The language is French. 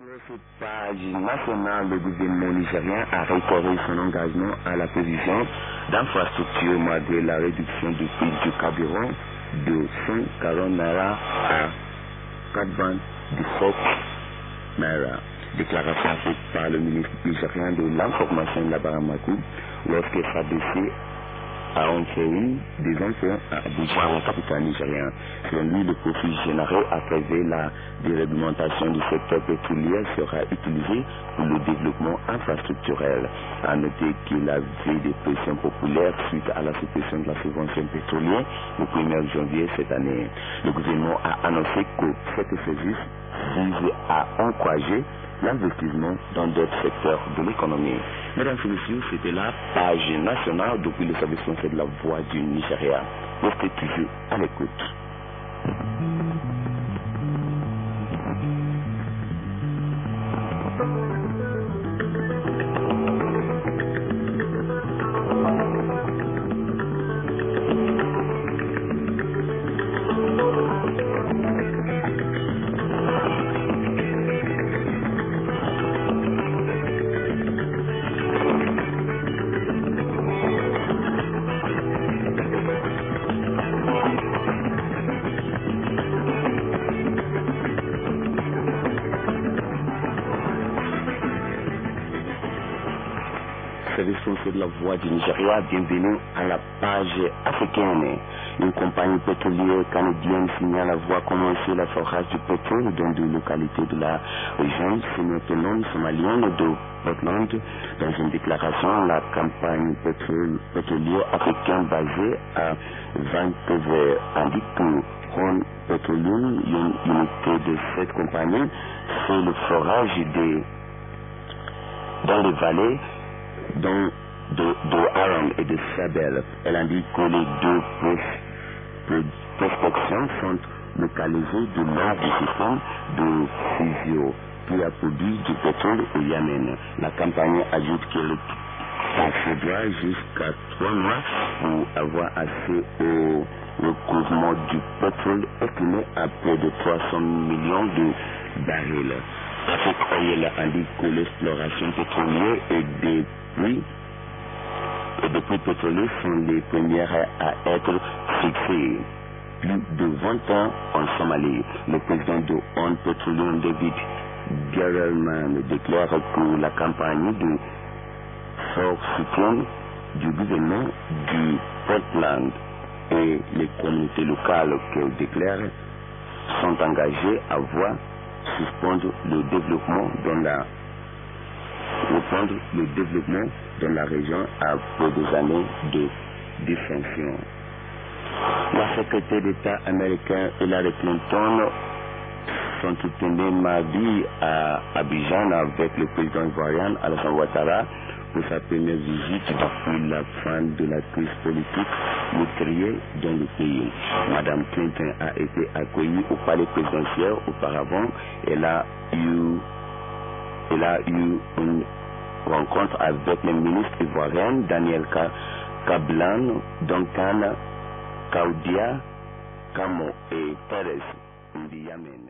Sur page nationale, le gouvernement nigérien a réitéré son engagement à la provision d'infrastructures malgré la réduction du prix du carburant de 140 naira à 97 naira. Déclaration faite par le ministre nigérien de l'information Labaran Makou lorsqu'il s'adressait à Ontario des emplois à Abuja, la capitale nigérienne. Selon lui, le profit généré à travers la déréglementation du secteur pétrolier sera utilisé pour le développement infrastructurel. À noter qu'il avait des pressions populaires suite à la suppression de la subvention pétrolière le 1er janvier cette année. Le gouvernement a annoncé que cette service vise à encourager l'investissement dans d'autres secteurs de l'économie. Mesdames et messieurs, c'était la page nationale depuis le service français de la voix du Nigeria. Restez toujours à l'écoute. Service français de la voix du Nigeria, bienvenue à la page africaine. Une compagnie pétrolière canadienne signale avoir commencé le forage du pétrole dans des localités de la région semi-autonome somalienne de Portland. Dans une déclaration, la compagnie pétrolière africaine basée à Vancouver indique que Ron Petroleum, une unité de cette compagnie, fait le forage dans les vallées de Aaron et de Sabel. Elle indique que les deux prospections sont localisées de l'un du système de Fusio qui a produit du pétrole au Yémen. La compagnie ajoute qu'elle s'accédera jusqu'à 3 mois pour avoir accès au recouvrement du pétrole estimé à près de 300 millions de barils. Afrique Oil indique que l'exploration pétrolière et des puits pétroliers sont les premières à être fixées. Plus de 20 ans en Somalie, le président de On Petroleum, David Gerelman, déclare que la campagne de fort soutien du gouvernement du Portland et les communautés locales qu'elle déclare sont engagées à voir reprendre le développement dans la région après des années de dysfonction. La secrétaire d'État américaine Hillary Clinton sont soutenues mardi à Abidjan avec le président ivoirien Alassane Ouattara pour sa première visite depuis la fin de la crise politique meurtrière dans le pays. Madame Clinton a été accueillie au palais présidentiel auparavant. Elle a eu une rencontre avec les ministres ivoiriens Daniel Kablan, Duncan Kaudia Kamo et Thérèse Ndiamène.